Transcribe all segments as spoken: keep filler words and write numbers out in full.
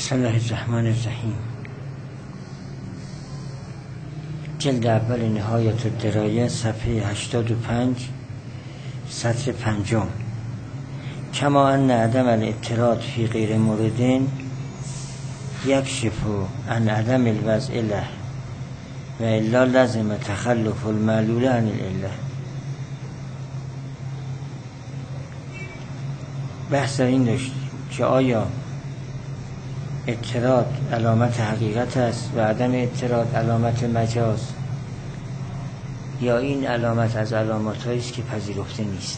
بسم الله الرحمن الرحیم. جلد اول نهایت الدرایه صفحه هشتاد و پنج سطر پنجم. کما ان عدم الاعتراض فی غیر موردین یکشف عن عدم الوضع له و الا لازم تخلف المعلول عن العله. بحث در این داشتیم که آیا اعتراض علامت حقیقت است و عدم اعتراض علامت مجاز، یا این علامت از علامات هایی است که پذیرفته نیست.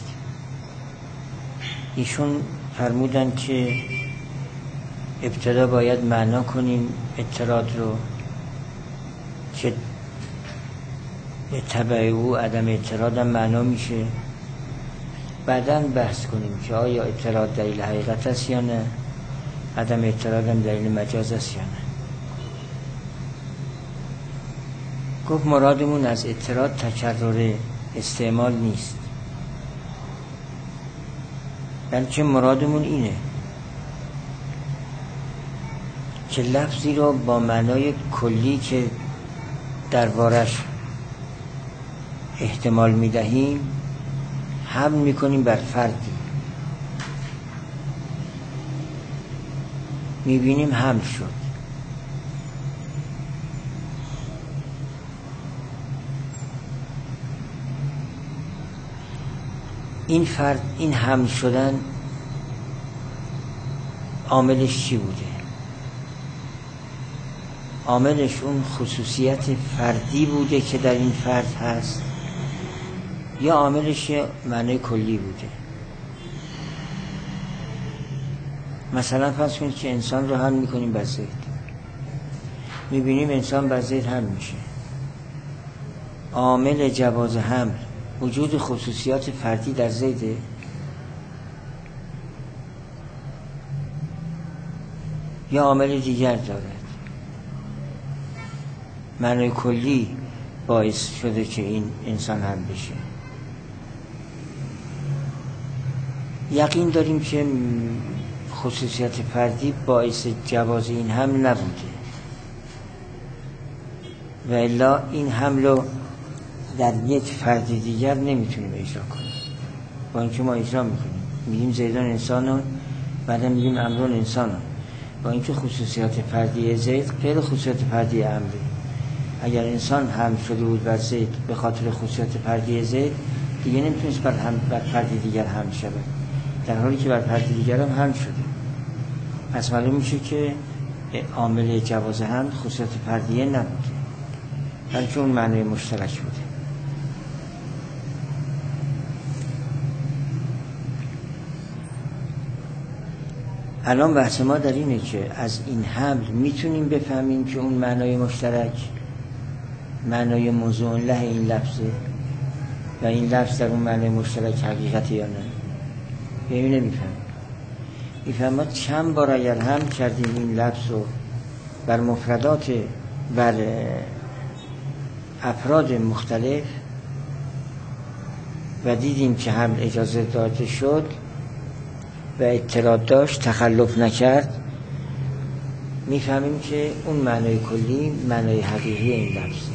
ایشون فرمودن که ابتدا باید معنا کنیم اعتراض رو که به تبع او عدم اعتراض هم معنا میشه، بعداً بحث کنیم که آیا اعتراض دلیل حقیقت است یا نه، عدم اعتراض هم دلیل مجاز است یا نه. گفت مرادمون از اعتراض تکرر استعمال نیست، بلکه مرادمون اینه که لفظی رو با معنای کلی که دربارش احتمال میدهیم حمل میکنیم بر فردی، میبینیم حمل شد. این فرد، این حمل شدن عاملش چی بوده؟ عاملش اون خصوصیت فردی بوده که در این فرد هست، یا عاملش معنی کلی بوده؟ مثلا فرض کنید که انسان رو حمل میکنیم بر زید، میبینیم انسان بر زید حمل میشه. عامل جواز حمل وجود خصوصیات فردی در زیده؟ یا عامل دیگر دارد؟ معنی کلی باعث شده که این انسان حمل بشه. یقین داریم که خصوصیت فردی باعث جواز این حمل نبوده و الا این حمل رو در یک فرد دیگر نمیتونیم اجرا کنیم، با اینکه ما اجرا میکنیم، میگیم زیدان انسانان، بعدا میگیم امران انسانان، با اینکه خصوصیات فردی زید غیر خصوصیات فردی امره. اگر انسان حمل شده بود بر زید به خاطر خصوصیات فردی زید، دیگه نمیتونست بر, هم بر فرد دیگر حمل شود، در حالی که بر فرد دیگر هم حمل شده. پس معلوم میشه که عامل جواز حمل خصوصیات فردیه نبوده، بلکه اون معنی مشترک بوده. الان بحث ما در اینه که از این حمل میتونیم بفهمیم که اون معنای مشترک معنای موضوع له این لفظه و این لفظ در اون معنای مشترک حقیقت یا نه، یا این نمیفهمیم. میفهمد چند بار اگر حمل کردیم این لفظ رو بر مفردات، بر افراد مختلف و دیدیم که حمل اجازه داده شد و اعتراض داشت، تخلف نکرد، میفهمیم که اون معنای کلی معنای حقیقی این لفظه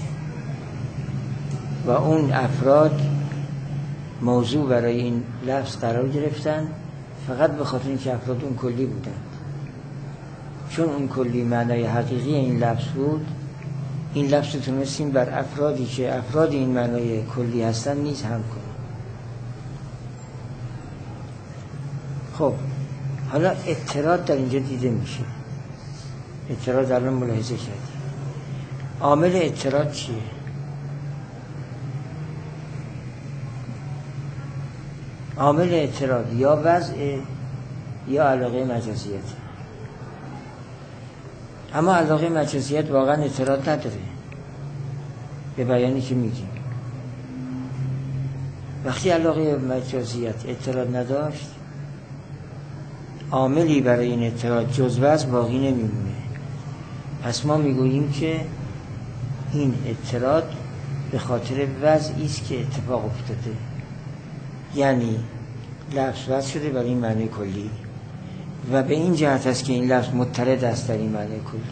و اون افراد موضوع برای این لفظ قرار گرفتن فقط به خاطر اینکه افراد اون کلی بودند. چون اون کلی معنای حقیقی این لفظ بود، این لفظ تونستیم بر افرادی که افراد این معنای کلی هستن نیز هم کنیم. خب حالا اعتراض در اینجا دیده میشه. اعتراض در الان ملاحظه کردیم. عامل اعتراض چیه؟ عامل اعتراض یا وضع یا علاقه مجازیت. اما علاقه مجازیت واقعا اعتراض نداره، به بیانی که میگیم. وقتی علاقه مجازیت اعتراض نداشت، عاملی برای این اعتراض جز وضع باقی نمیمونه. پس ما میگوییم که این اعتراض به خاطر وضعی است که اتفاق افتاده، یعنی لفظ وضع شده برای این معنی کلی، و به این جهت است که این لفظ مضطرد است در این معنی کلی.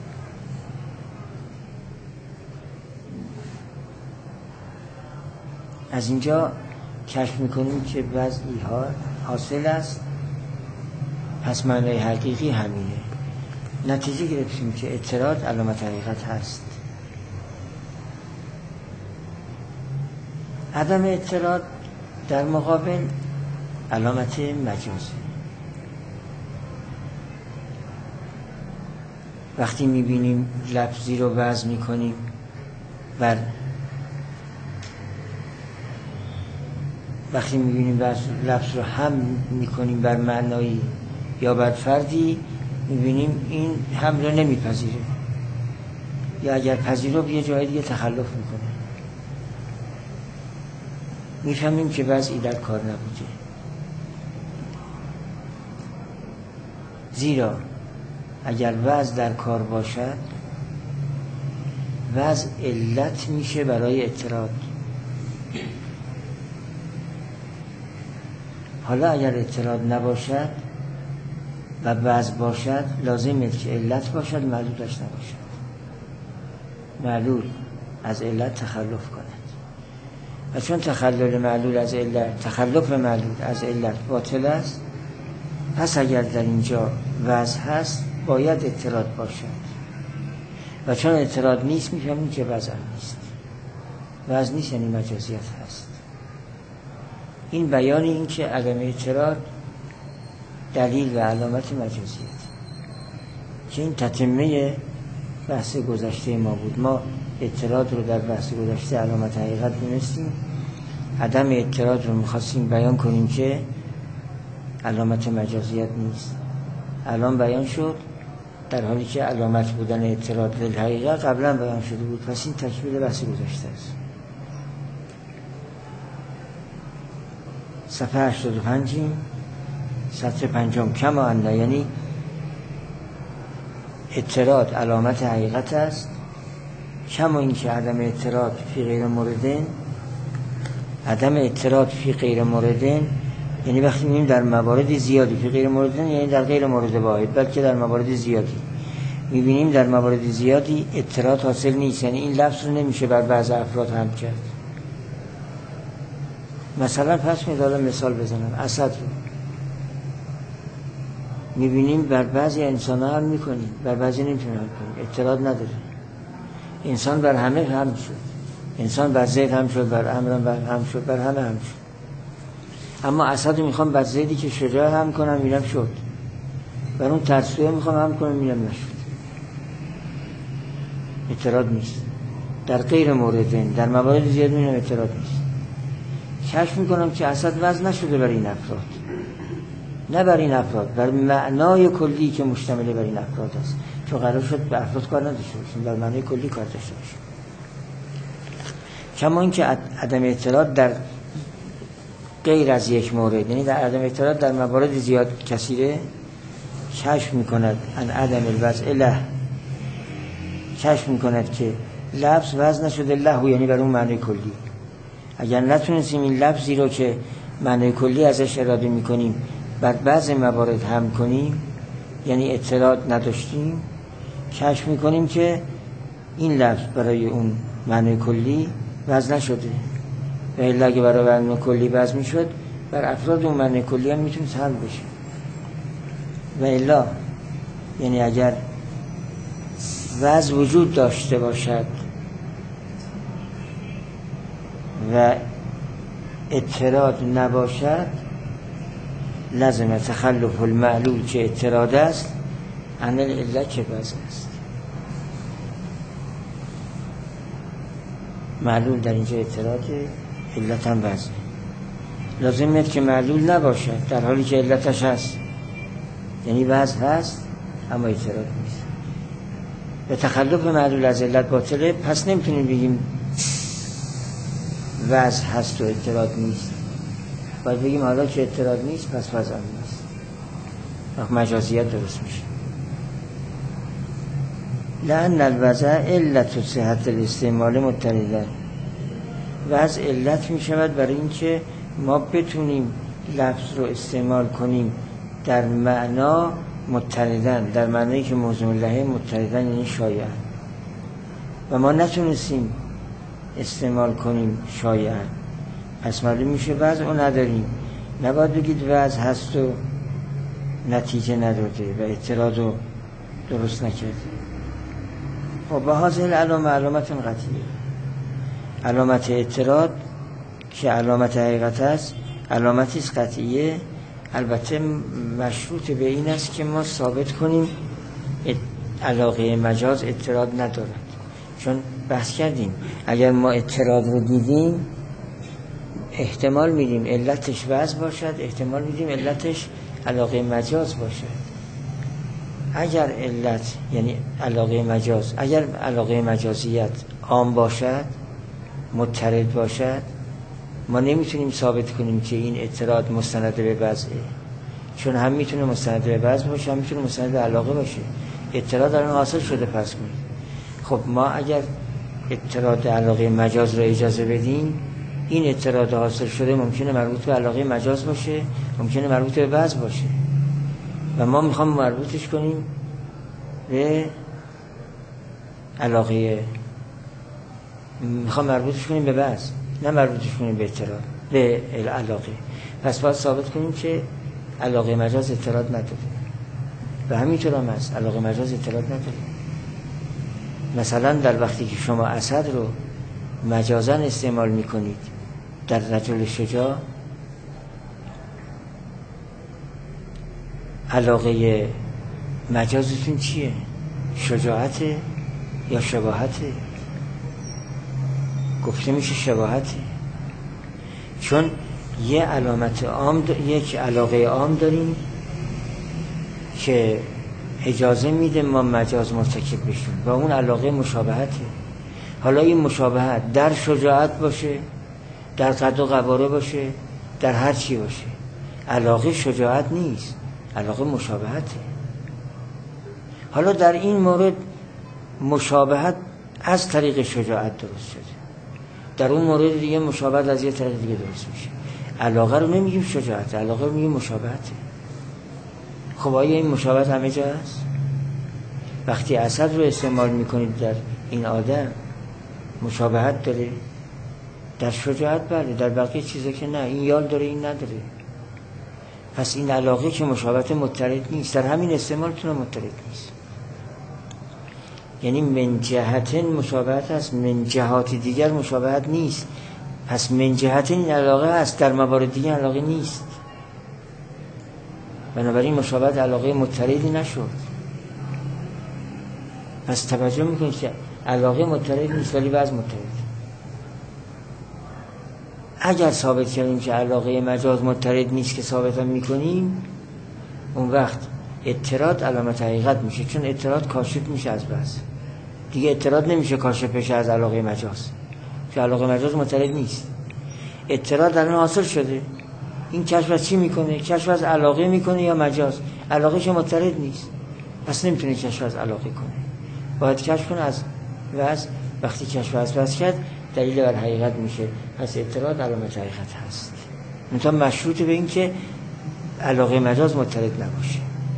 از اینجا کشف میکنیم که وضعی ها حاصل است، پس معنی حقیقی همینه. نتیجه گرفتیم که اعتراض علامت حقیقت هست. عدم اعتراض در مقابل علامت مجازه. وقتی میبینیم لفظی رو وضع میکنیم بر وقتی میبینیم لفظ رو هم میکنیم بر معنایی یا بر فردی، میبینیم این هم رو نمیپذیره، یا اگر پذیره یه جای دیگه تخلف میکنه. میفهمیم که وضعی در کار نبوده، زیرا اگر وضع در کار باشد وضع علت میشه برای اعتراض. حالا اگر اعتراض نباشد و وضع باشد، لازمه که علت باشد، معلولش نباشد. معلول از علت تخلف کند و چون تخلل معلول از علت تخلف معلول از علت باطل است، پس اگر در اینجا وضع هست باید اعتراض باشد و چون اعتراض نیست میفهمیم که وضع نیست. وضع نیست یعنی مجازیت هست. این بیان این که عدم اعتراض دلیل و علامت مجازیت، که این تتمه بحث گذشته ما بود. ما اعتراض رو در بحث گذشته علامت حقیقت دونستیم، عدم اعتراض رو میخواستیم بیان کنیم که علامت مجازیت نیست. الان بیان شد، در حالی که علامت بودن اعتراض للحقیقت قبلا بیان شده بود. پس این تکمیل بحث گذشته است. صفحه هشتاد و پنج سطر پنجم. کما ان، یعنی اعتراض علامت حقیقت است. کما این که عدم اعتراض فی غیر موردن، عدم اعتراض فی غیر موردن یعنی وقتی میگیم در موارد زیادی، فی غیر موردن یعنی در غیر مورد واحد، بلکه در موارد زیادی میبینیم در موارد زیادی اعتراض حاصل نیست، یعنی این لفظ رو نمیشه بر بعض افراد هم کرد. مثلا پس میدادم مثال بزنم، اسد رو میبینیم بر بعضی انسان ها هم میکنیم، بر بعضی نمیتونیم هم کنیم، اعتراض نداره. انسان بر همه هم شد، انسان بر زید هم شد، بر امر هم شد، بر همه هم شد. اما اسد رو میخوام بر زیدی که شجاع هم کنم، میرم شد. بر اون ترسویه میخوام هم کنم، میرم نشد. اعتراض نیست. در غیر موردن، در موارد زیاد میرم اعتراض نیست. کشف میکنم که اسد وضع نشده بر این افراد، نه بر این افراد، بر معنای کلی که مشتمل بر این افراد است، چون قرار شد به افراد کار نداشته باشیم، در معنای کلی کار داشته باشیم. کما این که عدم اعتراض در غیر از یک مورد، یعنی در عدم اعتراض در موارد زیاد کثیره، کشف میکند ان عدم الوضع له، کشف میکند که لفظ وضع نشده له، یعنی بر اون معنای کلی. اگر نتونستیم این لفظی رو که معنای کلی ازش اراده میکنیم بر بعض موارد هم کنیم، یعنی اعتراض نداشتیم، کشف میکنیم که این لفظ برای اون معنای کلی وضع نشده. و الا اگه برای معنای کلی وضع میشد، بر افراد اون معنای کلی هم میتونست حل بشه. و الا یعنی اگر وضع وجود داشته باشد و اعتراض نباشد، لازم تخلف المعلول که اعتراض است عن العله که وضع است. معلول در اینجا اعتراض، علت هم وضع. لازم است که معلول نباشد در حالی که علتش هست، یعنی وضع هست اما اعتراض نیست. به تخلف معلول از علت باطله، پس نمیتونیم بگیم وضع هست و اعتراض نیست. باید بگیم حالا که اعتراض نیست پس وضع نیست. وقت مجازیت درست میشه. لأن الوضع علت صحت الاستعمال مضطردا، وضع علت میشود برای اینکه ما بتونیم لفظ رو استعمال کنیم در معنا مضطردن، در معنایی که موضوع لهه مضطردن یعنی شایعن و ما نتونستیم استعمال کنیم شایعن، پس معلوم میشه وضع رو نداریم. نباید بگید وضع هست و نتیجه نداده و اعتراض رو درست نکرده. خب به حاضر علامه علامت قطعیه. علامت اعتراض که علامت حقیقت است علامتی است قطعیه، البته مشروط به این است که ما ثابت کنیم علاقه مجاز اعتراض ندارد. چون بحث کردیم اگر ما اعتراض رو دیدیم احتمال میدیم علتش وضع باشد، احتمال میدیم علتش علاقه مجاز باشد. اگر علت یعنی علاقه مجاز، اگر علاقه مجازیت عام باشد، مضطرد باشد، ما نمیتونیم ثابت کنیم که این اعتراض مستند به وضعه، چون هم میتونه مستند به وضع باشه، هم میتونه مستند به علاقه باشه. اعتراض در اون حاصل شده پس کنید. خب ما اگر اعتراض علاقه مجاز را اجازه بدیم، این اعتراض حاصل شده ممکنه مربوط به علاقه مجاز باشه، ممکنه مربوط به وضع باشه و ما میخوام مربوطش کنیم به علاقه، میخوام مربوطش کنیم به وضع، نه مربوطش کنیم به اعتراض به علاقه. پس باید ثابت کنیم که علاقه مجاز اعتراض نداره و همینطور هم هست، علاقه مجاز اعتراض نداره. مثلا در وقتی که شما اسد رو مجازن استعمال میکنید در رجل شجاع، علاقه مجازتون چیه؟ شجاعته یا شباهته؟ گفته میشه شباهته، چون یه علامت عام د... یک علاقه عام داریم که اجازه میده ما مجاز مرتکب بشیم و اون علاقه مشابهته. حالا این مشابهت در شجاعت باشه، در قد و قواره باشه، در هر چی باشه، علاقه شجاعت نیست، علاقه مشابهته. حالا در این مورد مشابهت از طریق شجاعت درست شده، در اون مورد دیگه مشابهت از یه طریق دیگه درست میشه. علاقه رو نمیگیم شجاعت، علاقه رو میگیم مشابهته. خب آیا این مشابهت همه جا هست؟ وقتی اسد رو استعمال میکنید در این آدم مشابهت داره؟ در شجاعت بله، در بقیه چیزا که نه، این یال داره این نداره. پس این علاقه که مشابهت مضطرد نیست، در همین استعمالتون مضطرد نیست. یعنی من جهت مشابهت هست، من جهات دیگر مشابهت نیست. پس من جهت این علاقه هست، در موارد دیگر علاقه نیست. بنابراین مشابهت علاقه مضطردی نشد. پس توجه میکنید که علاقه مضطرد نیست ولی وضع مضطرد. اگر ثابت کردیم که علاقه مجاز مضطرد نیست که ثابت هم میکنیم، اون وقت اعتراض علامت حقیقت میشه، چون اعتراض کاشف میشه از وضع. دیگه اعتراض نمیشه کاشف بشه از علاقه مجاز، که علاقه مجاز مضطرد نیست. اعتراض در اون حاصل شده. این کشف از چی میکنه؟ کشف از علاقه میکنه یا مجاز؟ علاقه که مضطرد نیست، پس نمیتونه کشف از علاقه کنه، باید کشف کنه از وضع. وقتی کشف از وضع کرد دلیل بر حقیقت میشه، پس اعتراض علامت حقیقت هست. منتها مشروط به این که علاقه مجاز مضطرد نباشه.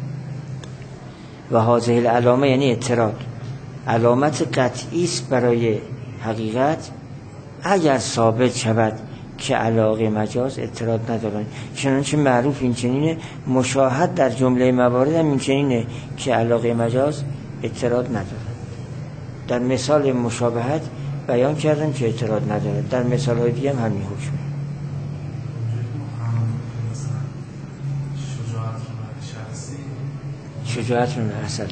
و هذه العلامه یعنی اعتراض علامت قطعی است برای حقیقت اگر ثابت شود که علاقه مجاز اعتراض ندارد. چنانچه معروف این چنینه، مشاهد در جمله موارد هم این چنینه که علاقه مجاز اعتراض ندارد. در مثال مشابهت بیان کردم که اعتراض ندارد، در مثال های دیگه هم همین حکمه. شجاعت رو نه اصل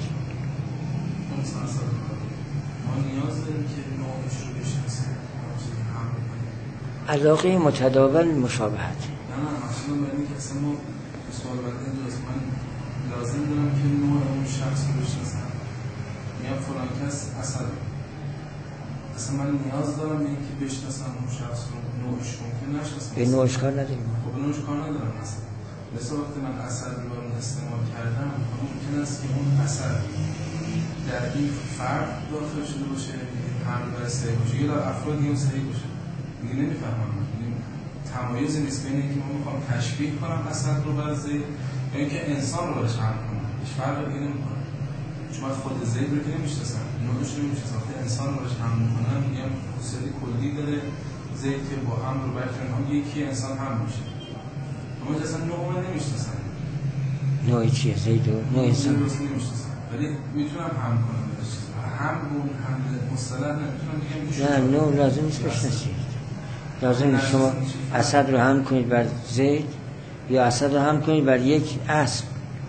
علاقه متداول مشابهت. نه نه مخصوصا برای این که اصلا ما سوال بردن درست من لازم دارم که نوع اون شخص رو بشناسم. میگم فلان کس اصلا اصلا من نیاز دارم به این که بشناسم اون شخص رو، نوعش ممکن نشناسم. به نوعش کار نداریم. خب نوعش کار ندارم اصلا. مثل وقتی من اثر رو استعمال کردم ممکن است که اون اثر در این فرد داخل شده باشه، هم در سری باشه یا در افراد دیگه سری باشه. دیگه نمیفهمم. تمایزی نیست بین اینکه من میخوام تشبیه کنم اسد رو بر زید یا اینکه انسان رو برش حمل کنم. هیچ فرقی دیگه نمیکنه. چون من خود زید رو که نمیشناسم، نوعش رو نمیشناسم. وقتی انسان رو برش حمل میکنم میگم خصوصیت کلی داره زید که با هم رو برکن هم یکی انسان هم میشه. اما اصلا نوع من نمیشناسم. نوعی چیه زید و نوع انسان نمیشناسم. ولی میتونم هم کنم. هم اون هم مصطلح نمیتونم بگم. نه نوع لازم نیست بشناسید. لازم نیست شما اسد رو هم کنید بر زید یا اسد رو هم کنید بر یک اسب.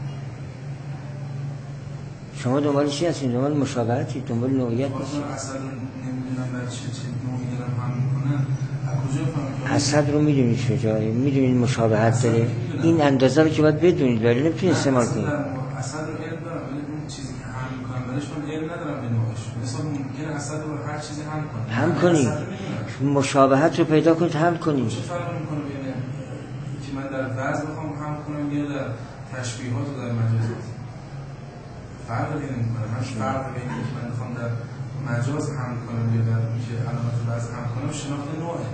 شما دنبال چی هستید؟ دنبال مشابهتی، دنبال نوعیت نیستید. اسد رو نمیدونم بر چه چه نوعی دارم هم میکنن. از کجا فهمیدم؟ اسد رو میدونید شجاعی، میدونید مشابهت داره. این اندازه رو که باید بدونید ولی نمیتونید استعمال کنید. اسد رو علم دارم ولی اون چیزی که هم میکنم برش من علم ندارم به نوعش. مثلا ممکنه اسد رو هر چیزی هم کنم. هم کنید. مشابهت رو پیدا کنید هم کنید. چه فرقی میکنه بین که من در وضع بخوام هم کنم یا در تشبیهات و در مجازات؟ فرقی نمیکنه. من فرق بین اینکه من بخوام در مجاز هم کنم یا در اینکه علامت وضع هم کنم شناخت نوعه.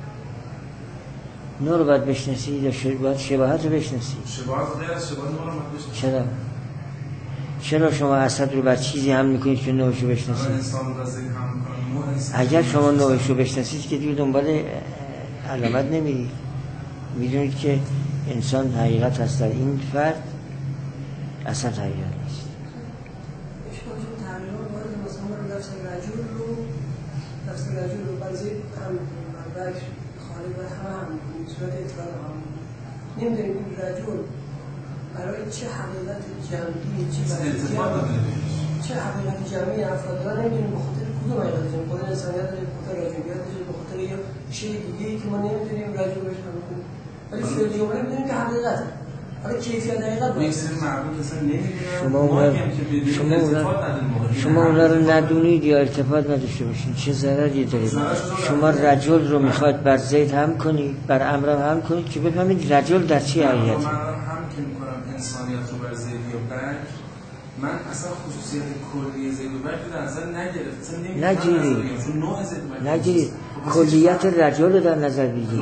نوع رو باید بشناسید یا ش... باید شباهت رو بشناسید. شباهت غیر از شباهت نوع رو باید بشناسید. چرا؟ چرا شما اسد رو بر چیزی هم میکنید که نوعش رو بشناسید؟ انسان رو از این هم میکنم نوع انسان. اگر شما نوعش رو بشناسید که دیگه دنبال علامت نمیرید. میدونید که انسان حقیقت هست در این فرد، اسد حقیقت نیست. اشکالشون تغییرها باید مثلا نفس رجل رو نفس رجل رو بعضی هم برک خالی و همه هم میکنیم صورت اطلاع هم نمیدونیم این رجل برای چه حقیقت جمعی چه چه حقیقت جمعی افراد داره نمیدونیم به خاطر کدوم حقیقت جمعی خاطر انسانیت داره به خاطر راجبیت داره به خاطر یه شیء دیگه‌ای که ما نمیتونیم رجل بهش حمل کنیم ولی فعل جمله میدونیم که حقیقته. حالا کیفیت حقیقت باید معبود اصلا نمیدونم شما اونا شما اونا شما اونا رو ندونید یا ارتباط نداشته باشید چه ضرری داره. شما رجل رو میخواید بر زید هم کنید بر امر هم کنید که بفهمید رجل در چی حقیقته. من هم که میکنم انسانیت رو بر زید یا برک من اصلا خصوصیت کلی زید و برک در نظر نگرفت. نگیرید نگیرید کلیت رجل رو در نظر بگیرید.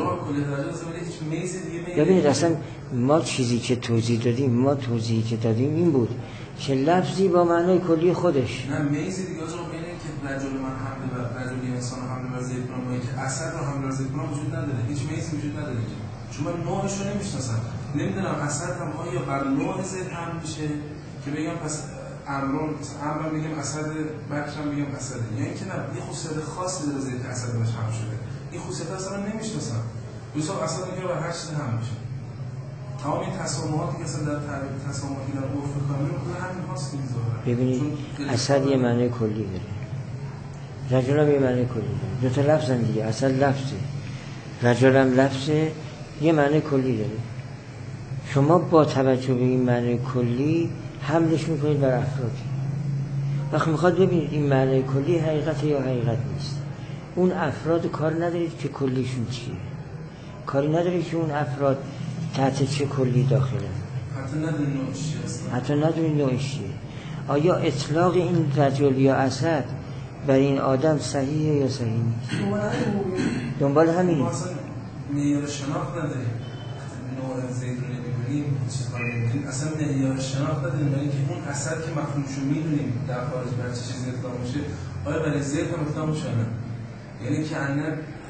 ببینید اصلا ما چیزی که توضیح دادیم ما توضیحی که دادیم این بود که لفظی با معنای کلی خودش نه میزی دیگه آجا بینه که رجل من حمله بر رجلی انسان حمله بر زید کنم و که اثر رو حمله بر زید کنم وجود نداره. هیچ میزی وجود نداره چون من نوعش رو نمیشناسم. نمیدونم اثر هم آیا بر نوع زید هم میشه که بگم پس امرون امرون میگم اثر بکرم میگم اثر یا اینکه نه یه خصوصیت خاصی داره زید که اثر بهش هم شده. این خصوصیت اصلا نمیشناسم. دوستان اصلا میگه بر هر چیزی هم میشه. تمام این تسامحاتی که اصلا در تعریف تسامحاتی در عرف کامل میکنه همین هاست که میذاره. ببینید اسد یه معنی کلی داره. رجل هم یه معنی کلی داره. دو تا لفظ هم دیگه اسد لفظه. رجل هم لفظه یه معنی کلی داره. شما با توجه به این معنی کلی حملش میکنید بر افرادی. وقتی میخواد ببینید این معنی کلی حقیقت یا حقیقت نیست. اون افراد کار ندارید که کلیشون چیه. کاری ندارید که اون افراد تحت چه کلی داخله. حتی ندونی نوعش چیه اصلا. حتی ندونی نوعش چیه. آیا اطلاق این رجل یا اسد بر این آدم صحیحه یا صحیح نیست؟ دنبال همین. ما اصلا معیار شناخت نداریم. نوع زید رو نمی‌بینیم چیز کار نمی‌کنیم. اصلا معیار شناخت نداریم برای اینکه اون اسد که مفهومشو می‌دونیم در خارج بر چه چیزی اطلاق میشه آیا برای زید هم اطلاق میشه نه؟ یعنی که انا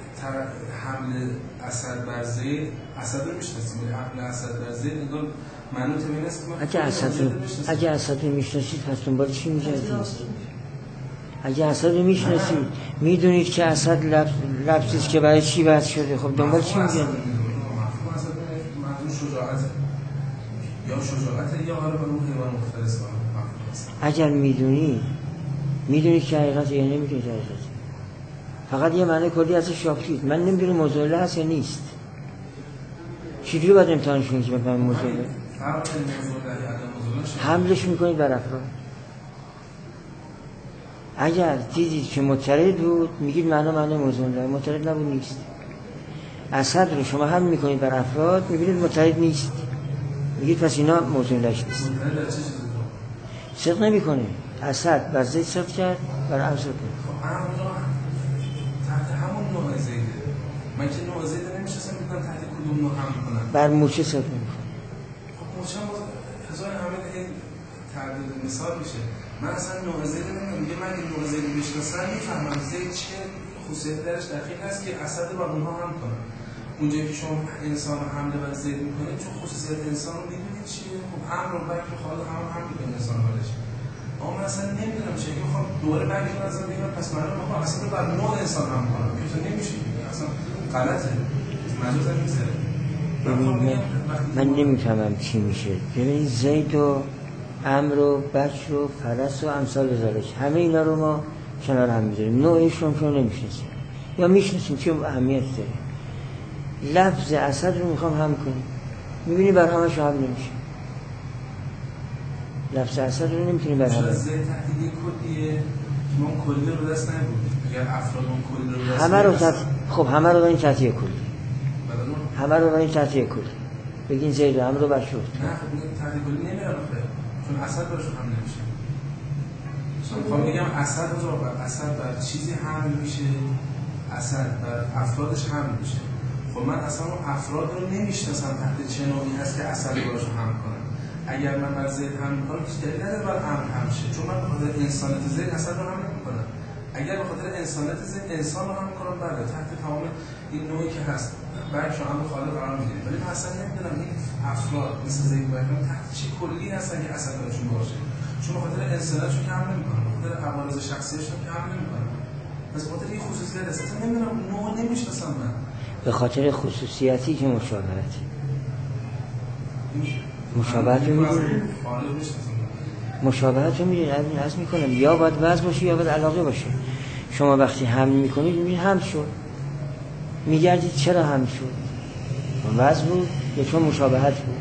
حمل اسد بر زید اسد رو میشناسیم ولی حمل اسد بر زید انگار منوط به این است که اگه اسد رو اگه اسد رو میشناسید پس دنبال چی می‌گردید؟ اگه اسد رو میشناسید میدونید که اسد لفظی است که برای چی وضع شده خب دنبال چی می‌گردید؟ مفهوم اسد مفهوم شجاعت یا شجاعت یا حالا به اون حیوان مفترس اگر میدونید میدونید که حقیقت یا نمیدونید حقیقت فقط یه معنی کلی ازش یافتید. من نمیدونم موضوع هست یا نیست. چجوری باید امتحانش کنید که بفهمید موضوع حملش میکنید بر افراد. اگر دیدید که مضطرد بود میگید معنا معنی موضوع داره مضطرد نبود نیست. اسد رو شما حمل میکنید بر افراد میبینید مضطرد نیست میگید پس اینا موضوع داشت نیست. صدق نمیکنه. اسد بر زید صدق کرد بر امر صدق کرد. من که نوع زید نمیشستم میدونم تحت کدوم نوع هم کنم بر موچه صرف نمیکنم. خب موچه هم باز هزار همه این تعدیل مثال میشه. من اصلا نوع زید نمیدونم، میگه من این نوع زید بشناسم میفهمم زید چه خصوصیت درش دقیق هست که اسد رو بر اونها هم کنم. اونجایی که شما انسان رو حمله بر زید میکنید چون خصوصیت انسان رو میدونید چیه، خب امر رو برک رو خواهد هم هم میکنید انسان حالش. اما من اصلا نمیدونم چه که خواهم دوره برگی رو ازم بگم پس من رو بخوام اصلا رو بر نوع انسان هم کنم که تو نمیشه اصلا غلطه مجاز هم میزره. من, من نمیفهمم چی میشه. ببینید زید و امر و بچ و فرس و امثال ذالک همه اینا رو ما کنار هم میذاریم، نوعشون رو نمیشناسیم یا میشناسیم چه اهمیت داره. لفظ اسد رو میخوام هم کنیم، میبینی بر همش هم نمیشه. لفظ اسد رو نمیتونی بر همه. زید تحتیلی کلیه که ما کلی رو دست نبود، اگر افراد اون کلی رو دست همه رو تحت... خب همه رو داریم تحتیه کلی، همه رو داریم تحتیه کلی. بگین زید و امر رو بر شد. نه خب تحتیه کلی نمیرن آخه چون اسد برشون هم نمیشه. میخوام بگم اسد رو بر اسد بر چیزی حمل میشه، اسد بر افرادش حمل میشه. خب من اصلا اون افراد رو نمیشناسم تحت چه نوعی هست که اسد رو برشون حمل کنم. اگر من بر زید حمل میکنم هیچ دلیل نداره بر امر حمل شه، چون من به خاطر انسانیت زید اسد رو حمل نمیکنم. اگر به خاطر انسانیت زید انسان رو حمل میکنم بله تحت تمام این نوعی که هست برای شما هم خالق قرار میگیرید. ولی من اصلا نمیدونم این افراد مثل زید برکم تحت چه کلی هستن که اسد برشون باشه، چون به خاطر انسانیتشون که حمل نمیکنم، به خاطر عوارض شخصیشون که حمل نمیکنم. پس به خاطر این خصوصیت هست اصلا نمیدونم نوع نمیشناسم من. به خاطر خصوصیتی که مشابهتی مشابهت رو میدونی مشابهت رو میدونی از میکنم یا باید وضع باشه یا باید علاقه باشه. شما وقتی حمل میکنید میبینید هم شد، میگردید چرا هم شد، وضع بود یا چون مشابهت بود.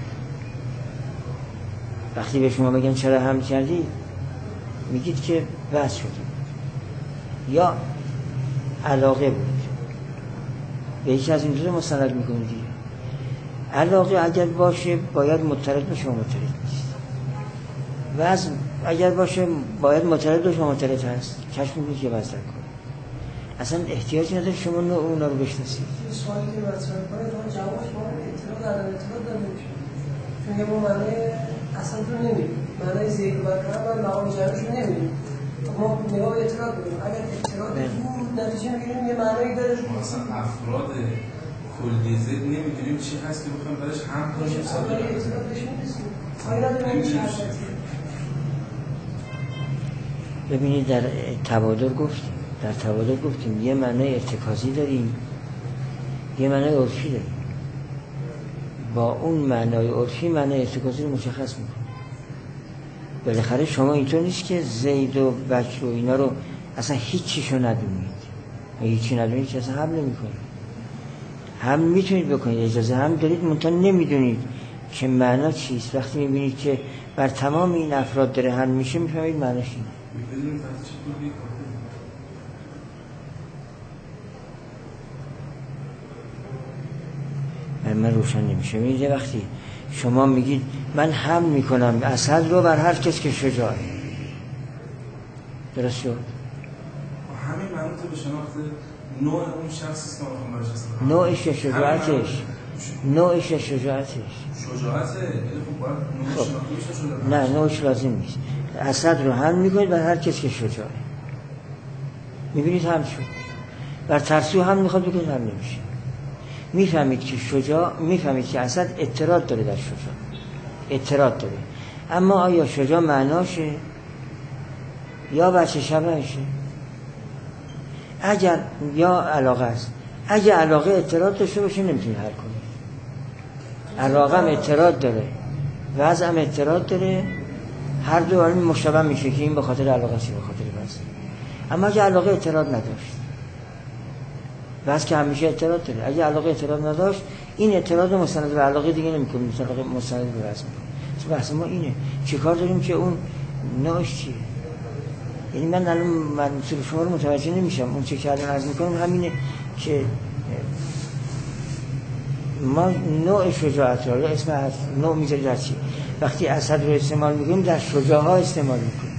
وقتی به شما بگن چرا هم کردید میگید که وضع شد یا علاقه بود. به یکی از این دو مستند میکنید دیگه. علاقه اگر باشه باید مضطرد باشه و مضطرد نیست. وضع اگر باشه باید مضطرد باشه و مضطرد هست. کشف میکنید که وضع کنید. اصلا احتیاجی نداره شما نوع اونا رو بشناسید. سوالی که مطرح کنید اون جوابش ما اطلاع در اطلاع داده میشه. چون که ما معنی اصلا رو نمیدونیم. معنی زید و برکم و مقام جمعش رو نمیدونیم. ما نگاه اطلاع داریم. اگر اطلاع بود نتیجه میگیریم یه معنی داره. مثلا افراد کلی زید نمیدونیم چی هست که بخوام برش هم کنیم سابقه اطلاع بهش میرسیم. خواهی نداریم چی هست. ببینید در تبادل گفتیم در تبادل گفتیم یه معنی ارتکازی داریم یه معنی عرفی داریم. با اون معنای عرفی معنی ارتکازی رو مشخص میکنیم. بالاخره شما اینطور نیست که زید و بکر و اینا رو اصلا هیچیشو ندونید، هیچی ندونید که اصلا حمل نمی‌کنید. هم میتونید بکنید، اجازه هم دارید، منتها نمیدونید که معنا چیست. وقتی میبینید که بر تمام این افراد داره حمل میشه میفهمید معناش اینه. من روشن نمیشه. میگه وقتی شما میگید من حمل میکنم اسد رو بر هر کس که شجاعه، درست شد؟ همین منوط به شناخت نوع اون شخصی که ما برش هستم. نوعش یا شجاعتش؟ نوعش یا شجاعتش؟ شجاعته. خب باید نوعش شناخته بشه. نه نوعش لازم نیست. اسد رو حمل میکنید بر هر کس که شجاعه. میبینید هم شد. بر ترسو هم میخواد بکنید هم نمیشه. میفهمید که شجاع، میفهمید که اسد اعتراض داره در شجاع، اعتراض داره. اما آیا شجاع معناشه یا بچه شبهشه؟ اگر یا علاقه است. اگر علاقه اعتراض داشته باشه نمیتونی حل کنی. علاقه هم اعتراض داره، وضع هم اعتراض داره، هر دو این مشابه میشه که این به خاطر علاقه است به خاطر وضع. اما اگر علاقه اعتراض نداشت، بس که همیشه اعتراض داره. اگه علاقه اعتراض نداشت این اعتراض مستند به علاقه دیگه نمی‌کنه، مثلا مستند به وضع می‌کنه. بحث ما اینه چیکار داریم که اون نوعش چیه. یعنی من الان منظور شما رو متوجه نمیشم. اون چه که الان عرض می‌کنم همینه که ما نوع شجاعت رو اسم هست نوع میذاریم در چی؟ وقتی اسد رو استعمال می‌کنیم در شجاعها استعمال می‌کنیم.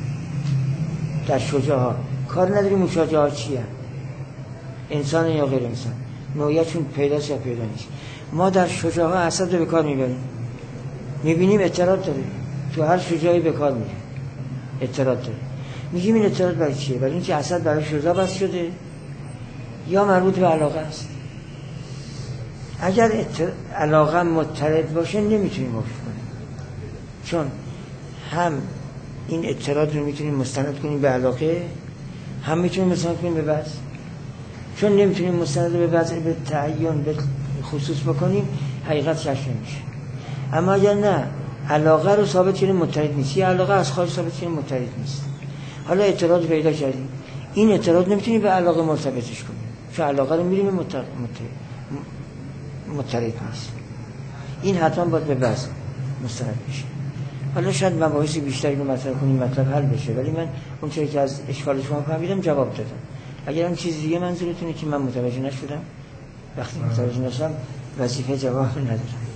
در شجاعها کار نداریم مشاجعات چیه، انسان یا غیر انسان. نوعیتشون پیداست یا پیدا نیست. ما در شجاعه اسد رو به کار میبریم، میبینیم اعتراض داره، تو هر شجاعی به کار میره اعتراض داره. میگیم این اعتراض برای چیه؟ برای اینکه اسد برای شجاع بس شده یا مربوط به علاقه است. اگر علاقه مضطرد باشه نمیتونیم وقف کنیم، چون هم این اعتراض رو میتونیم مستند کنیم به علاقه، هم میتونیم مستند کنیم به وضع. چون نمیتونیم مستند به وضع به تعین به خصوص بکنیم، حقیقت کشف نمیشه. اما اگر نه علاقه رو ثابت کنیم مضطرد نیست، یا علاقه از خارج ثابت کنیم مضطرد نیست، حالا اعتراض پیدا کردیم، این اعتراض نمیتونیم به علاقه مرتبطش کنیم، چون علاقه رو میریم مضطرد مضطرد نیست. این حتما باید به وضع مستند بشه. حالا شاید مباحث بیشتری رو مطرح کنیم مطلب حل بشه، ولی من اون چیزی که از اشکال شما فهمیدم جواب دادم. اگر هم چیز دیگه منظورتونه که من متوجه نشدم، وقتی متوجه نشدم وظیفه جواب ندارم.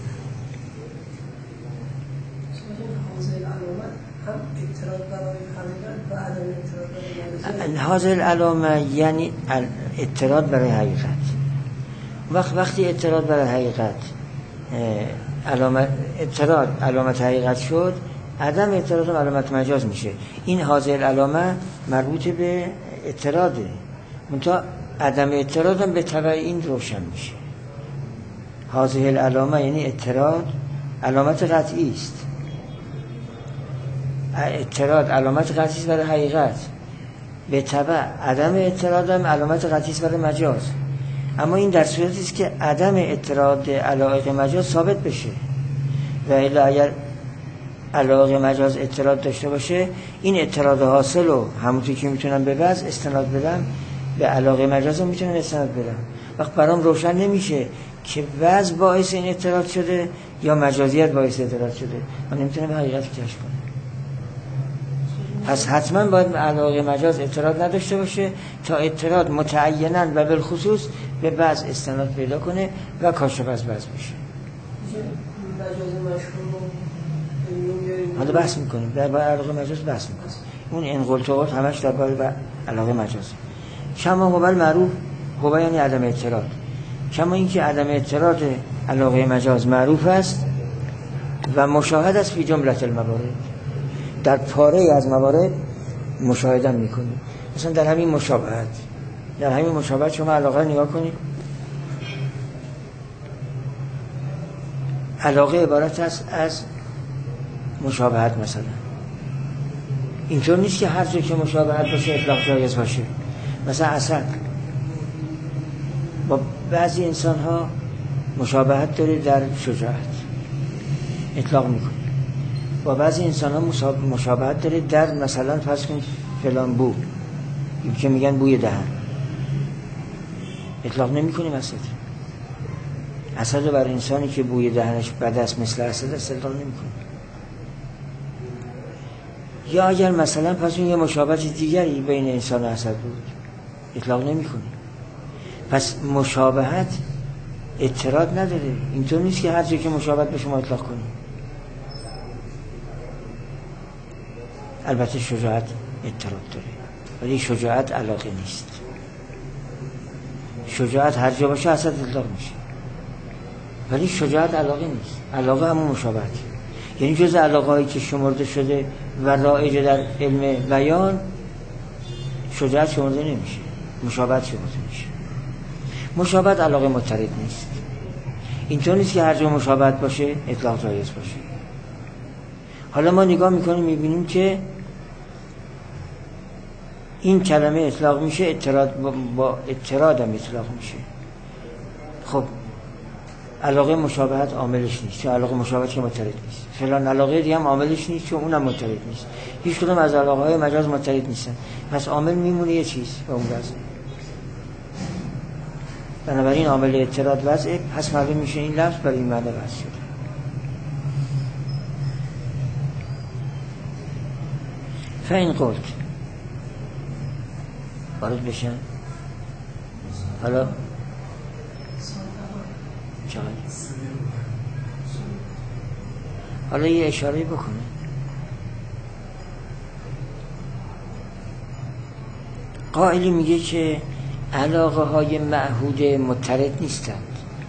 حاضر علامه یعنی اعتراض برای حقیقت. وقت وقتی اعتراض برای حقیقت علامت اعتراض علامت حقیقت شد، عدم اعتراض هم علامت مجاز میشه. این حاضر علامه مربوط به اعتراضه، منتها عدم اعتراض هم به تبع این روشن میشه. حاضر علامه یعنی اعتراض علامت قطعی است، اعتراض علامت قطعی است برای حقیقت، به تبع عدم اعتراض هم علامت قطعی است برای مجاز. اما این در صورتی است که عدم اعتراض علایق مجاز ثابت بشه، و الا اگر علایق مجاز اعتراض داشته باشه، این اعتراض حاصل رو همونطور که میتونم به وضع استناد بدم، به علاقه مجاز هم میتونم استناد بدم. وقت برام روشن نمیشه که وضع باعث این اعتراض شده یا مجازیت باعث اعتراض شده، من نمیتونم به حقیقت کشف کنم. پس حتما باید به علاقه مجاز اعتراض نداشته باشه تا اعتراض متعیناً و بالخصوص به وضع استناد پیدا کنه و کاشف از وضع بشه. حالا بحث میکنیم در باره علاقه مجاز بحث میکنیم. اون انقلتوات همش در باره علاقه مجاز. کما هو معروف، هو یعنی عدم اعتراض. کما اینکه عدم اعتراض علاقه مجاز معروف است و مشاهد است فی جمله الموارد، در پاره از موارد مشاهده میکنیم. مثلا در همین مشابهت، در همین مشابهت شما علاقه نگاه کنید، علاقه عبارت است از مشابهت. مثلا اینطور نیست که هر جا که مشابهت باشه اطلاق جایز باشه. مثلا اسد با بعضی انسان ها مشابهت داره در شجاعت، اطلاق میکنه. با بعضی انسان ها مشابهت داره در مثلا فرض کنید فلان بو که میگن بوی دهن، اطلاق نمیکنیم اسد. اسد رو برای انسانی که بوی دهنش بد است مثل اسد است اطلاق نمیکنیم. یا اگر مثلا پس اون یه مشابهت دیگری بین انسان و اسد بود اطلاق نمیکنیم. پس مشابهت اعتراض نداره. اینطور نیست که هر جا که مشابهت به شما اطلاق کنیم. البته شجاعت اعتراض داره، ولی شجاعت علاقه نیست. شجاعت هر جا باشه اسد اطلاق میشه، ولی شجاعت علاقه نیست. علاقه همون مشابهت، یعنی جز علاقه هایی که شمرده شده و رایج در علم بیان، شجاعت شمرده نمیشه، مشابهت شمرده میشه. مشابهت علاقه مضطرد نیست. اینطور نیست که هر جا مشابهت باشه اطلاق جایز باشه. حالا ما نگاه میکنیم میبینیم که این کلمه اطلاق میشه، اعتراض با اعتراض هم اطلاق میشه. خب علاقه مشابهت عاملش نیست، چون علاقه مشابهت که مضطرد نیست. فلان علاقه دیگه هم عاملش نیست، چون اونم مضطرد نیست. هیچ کدوم از علاقه های مجاز مضطرد نیستن. پس عامل میمونه یه چیز و اون وضع. بنابراین عامل اعتراض وضع، پس معلوم میشه این لفظ برای این معنی وضع شده. فین قلت وارد بشن. حالا چقدر حالا یه اشاره بکنه. قائلی میگه که علاقه های معهود مضطرد نیستند،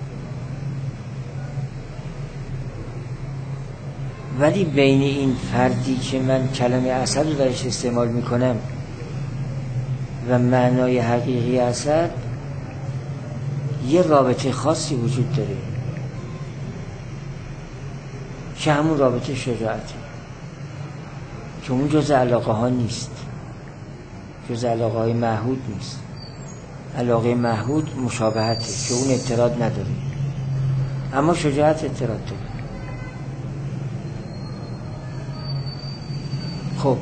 ولی بین این فردی که من کلمه اسد رو درش استعمال میکنم و معنای حقیقی اسد یه رابطه خاصی وجود داره که همون رابطه شجاعته، که اون جز علاقه ها نیست، جز علاقه های معهود نیست. علاقه معهود مشابهته که اون اضطراد نداره، اما شجاعت اضطراد داره. خب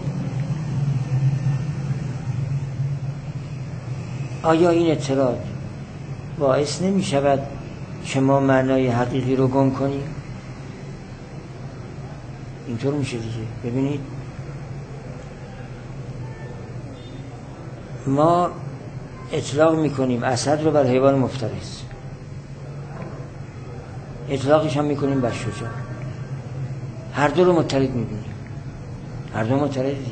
آیا این اضطراد باعث نمی شود که ما معنای حقیقی رو گم کنیم؟ اینطور میشه دیگه. ببینید ما اطلاق میکنیم اسد رو بر حیوان مفترس، اطلاقش هم میکنیم بر شجاع، هر دو رو مضطرد میبینیم، هر دو مضطرد دیگه.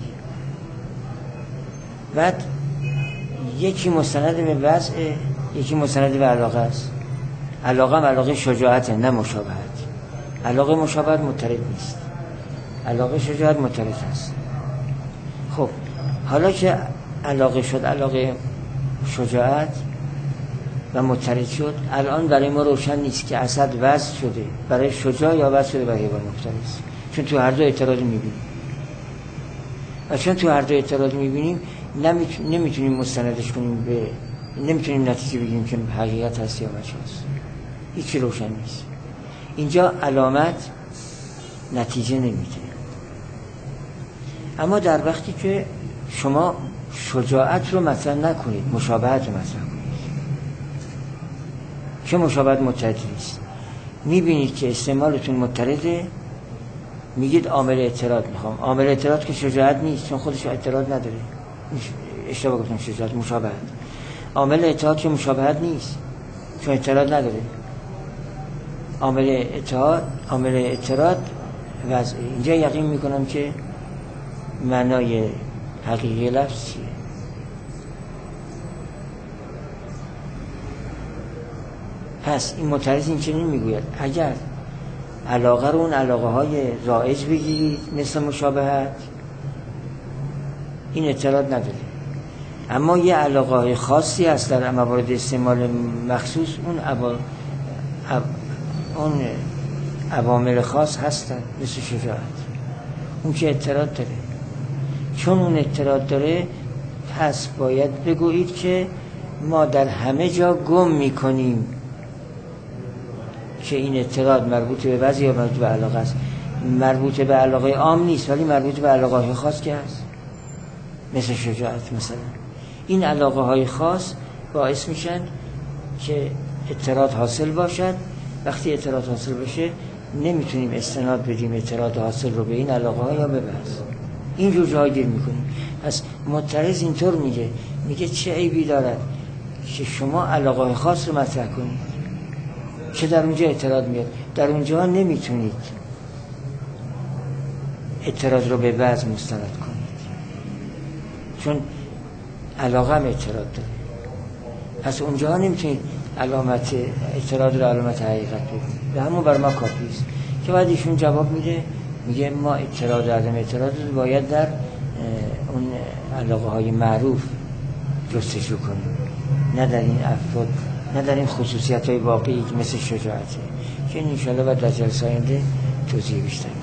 بعد یکی مستند به وضع، یکی مستند به علاقه است. علاقه هم علاقه شجاعته نه مشابهت. علاقه مشابهت مضطرد نیست، علاقه شجاعت مضطرد است. خب حالا که علاقه شد علاقه شجاعت و مضطرد شد، الان برای ما روشن نیست که اسد وضع شده برای شجاع یا وضع شده برای حیوان مفترس، چون تو هر دو اعتراض میبینیم و چون تو هر دو اعتراض میبینیم نمیتونیم مستندش کنیم به، نمیتونیم نتیجه بگیریم که حقیقت هست یا مجاز. هیچی روشن نیست. اینجا علامت نتیجه نمیده. اما در وقتی که شما شجاعت رو مطرح نکنید، مشابهت رو مطرح کنید که مشابهت مضطرد نیست، میبینید که استعمالتون مضطرده، میگید عامل اعتراض میخوام. عامل اعتراض که شجاعت نیست، چون خودش اعتراض نداره. اشتباه گفتم، شجاعت مشابهت. عامل اعتراض که مشابهت نیست، چون اعتراض نداره. عامل اعتراض عامل اعتراض وضع. اینجا یقین میکنم که معنای حقیقی لفظ چیه. پس این معترض این چنین میگوید اگر علاقه رو اون علاقه های رایج بگیرید مثل مشابهت، این اعتراض نداره. اما یه علاقه های خاصی هست در موارد استعمال مخصوص، اون عبا... عب... اون عوامل خاص هستن مثل شجاعت، اون که اعتراض داره. چون اون اعتراض داره پس باید بگویید که ما در همه جا گم میکنیم که این اعتراض مربوط به وضع یا مربوط به علاقه است. مربوط به علاقه عام نیست، ولی مربوط به علاقه های خاص که هست، مثل شجاعت مثلا. این علاقه های خاص باعث میشن که اعتراض حاصل باشد. وقتی اعتراض حاصل بشه نمیتونیم استناد بدیم اعتراض حاصل رو به این علاقه ها یا به بحث. اینجور جاها گیر میکنیم. پس معترض اینطور میگه میگه چه عیبی دارد که شما علاقه های خاص رو مطرح کنید که در اونجا اعتراض میاد، در اونجا نمیتونید اعتراض رو به بعض مستند کنید چون علاقه هم اعتراض داره. پس اونجا نمیتونید علامت اعتراض رو علامت حقیقت بگید. به همون بر ما کافیست که بعد ایشون جواب میده، میگه ما اعتراض عدم اعتراض رو باید در اون علاقه های معروف جستجو کنیم، نه در این افراد، نه در این خصوصیت های واقعی که مثل شجاعته، که انشاءالله بعد در جلسه آینده توضیح بیشتر